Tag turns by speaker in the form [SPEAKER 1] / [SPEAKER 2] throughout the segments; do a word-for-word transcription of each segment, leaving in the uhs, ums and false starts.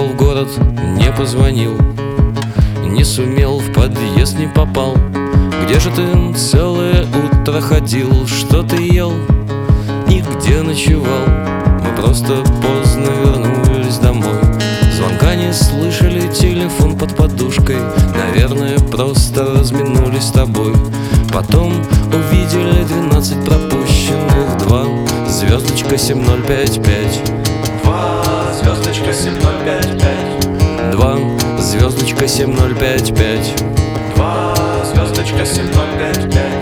[SPEAKER 1] Приехал в город, не позвонил, не сумел, в подъезд не попал. Где же ты целое утро ходил? Что ты ел и где ночевал? Мы просто поздно вернулись домой. Звонка не слышали, телефон под подушкой. Наверное, просто разминулись с тобой. Потом увидели двенадцать пропущенных. Два, звездочка семь ноль пять пять.
[SPEAKER 2] Два, звездочка семь ноль пять пять.
[SPEAKER 1] Два, звездочка семь ноль пять пять.
[SPEAKER 2] Два, звездочка семь ноль пять пять.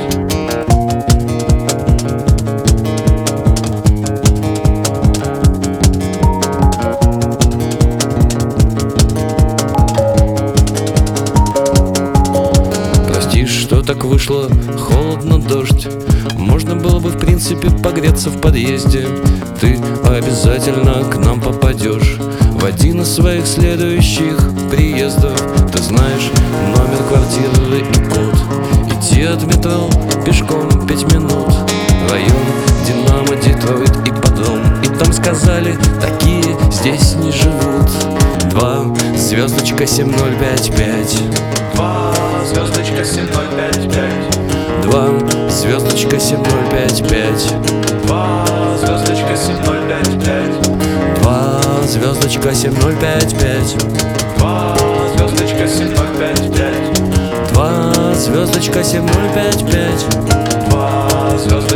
[SPEAKER 1] Что так вышло, холодно, дождь. Можно было бы в принципе погреться в подъезде. Ты обязательно к нам попадешь в один из своих следующих приездов. Ты знаешь номер квартиры и код. Идти от метро пешком пять минут. Район Динамо, Детройт и Подром. И там сказали, такие здесь не живут. Два, звездочка семь ноль пять пять.
[SPEAKER 2] Два, звездочка семь ноль пять пять.
[SPEAKER 1] Два, звездочка семь ноль пять пять.
[SPEAKER 2] Два, звездочка семь ноль пять пять.
[SPEAKER 1] Два, звездочка семь ноль пять пять.
[SPEAKER 2] Два, звездочка семь ноль пять пять.
[SPEAKER 1] Два, звездочка семь ноль пять пять.
[SPEAKER 2] Два, звездочка